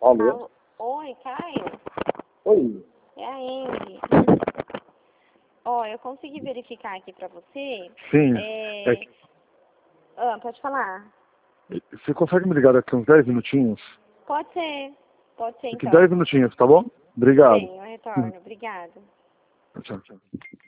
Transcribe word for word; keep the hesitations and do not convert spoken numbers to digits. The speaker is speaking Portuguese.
Alô? Alô? Oi, Caio? Oi. É a Andy. Ó, eu consegui verificar aqui pra você. Sim. É... É que- Ah, pode falar? Você consegue me ligar daqui uns dez minutinhos? Pode ser. Pode ser, Daqui então. dez minutinhos, tá bom? Tudo Obrigado. bem, eu retorno. Obrigada. Tchau, tchau.